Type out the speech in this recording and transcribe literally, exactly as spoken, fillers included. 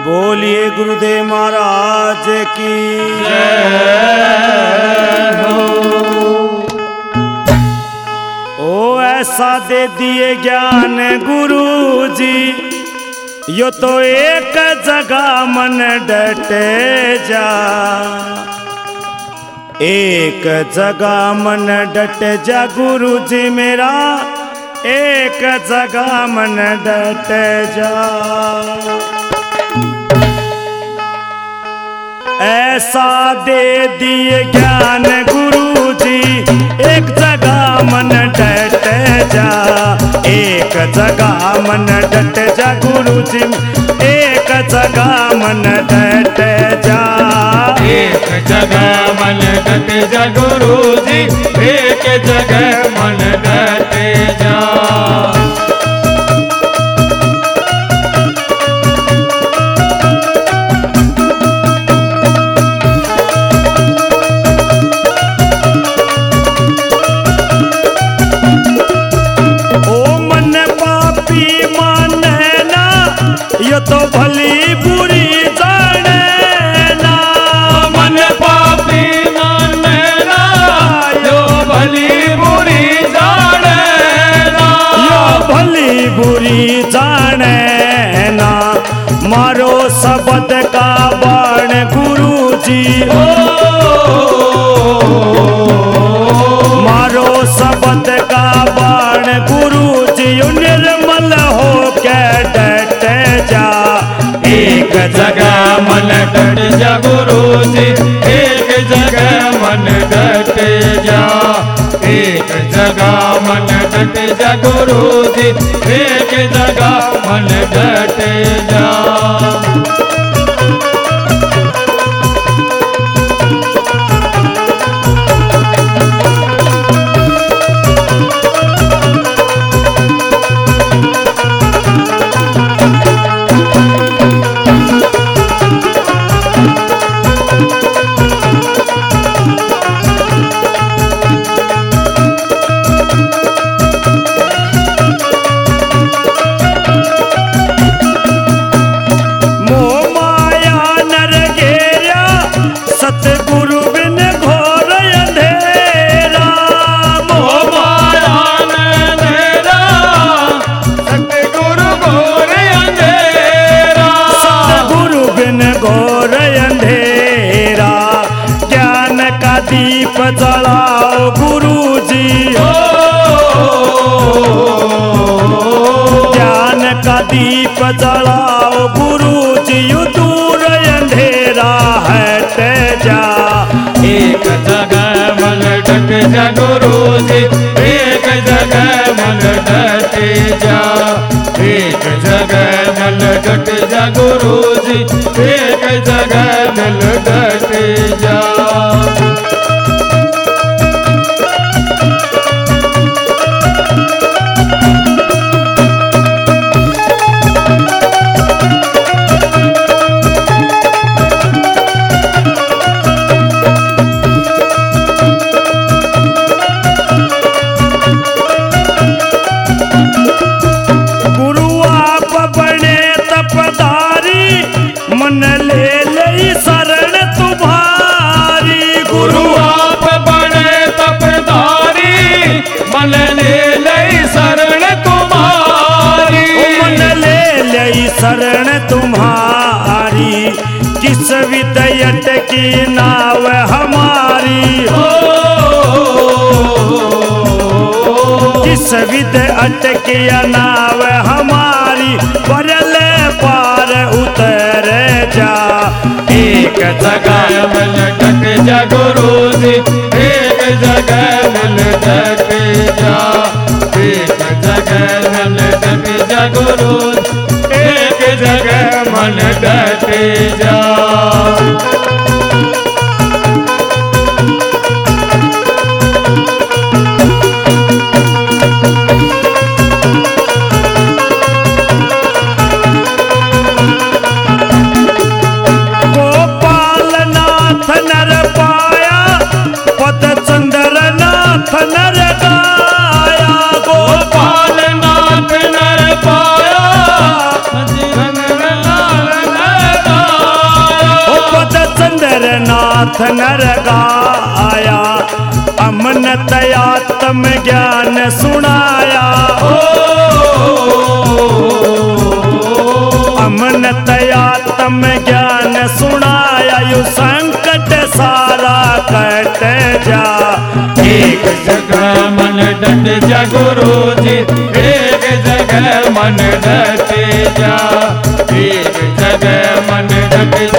बोलिए गुरुदेव महाराज की जय हो। ओ ऐसा दे दिए ज्ञान गुरु जी, यो तो एक जगह मन डटे जा, एक जगह मन डट जा गुरु जी मेरा, एक जगह मन डट जा। ऐसा दे दिए ज्ञान गुरु जी, एक जगह मन डट जा, एक जगह मन डट जा गुरु जी, एक जगह मन डट जा, एक जगह मन डट जा गुरु जी, एक जगह मन डट जा। यो तो भली बुरी जाने ना, मन पापी माने ना, यो भली बुरी जाने ना, यो भली बुरी जाने ना, मारो शब्द का बाण गुरु जी, ओ मारो शब्द का बाण गुरु जी, निर्मल हो के डट जा, एक जगह मन डट जा गुरु जी, एक जगह मन डट जा, एक जगह मन डट जा गुरु जी, एक जगह मन डट जा। सतगुरु बिन घोर अंधेरा, मोह माया अंधेरा, सतगुरु घोर अंधेरा, सतगुरु बिन घोर अंधेरा, ज्ञान का दीप जलाओ गुरु जी, ज्ञान का दीप जलाओ गुरु जी, दूर अंधेरा हट जा, एक जगह मन डट जा गुरु जी, एक जगह मन डट जा, एक जगह मन डट जा गुरु जी, एक जगह मन डट जा। मन ले ले शरण तुम्हारी, गुरु आप बड़े तपधारी, मन ले ले शरण तुम्हारी, मन ले ले शरण तुम्हारी, किस विदयट की नाव हमारी, हो किस विद अटकी नाव हमारी, परले पार उतर जा, एक जगह मन डट जा गुरु जी, एक जगह मन डट जा, एक जगह मन डट जा गुरु, एक जगह मन डट जा। नर गाया गोपाल नाथ नर पाया, नर नाथ नर गाया, अमन तयात्म ज्ञान सुनाया। अमन तयात्म ज्ञान सुनाया, यु संकट सारा कट जा। एक जगह मन डट जा गुरु जी, एक जगह मन डट जा, एक जगह मन डट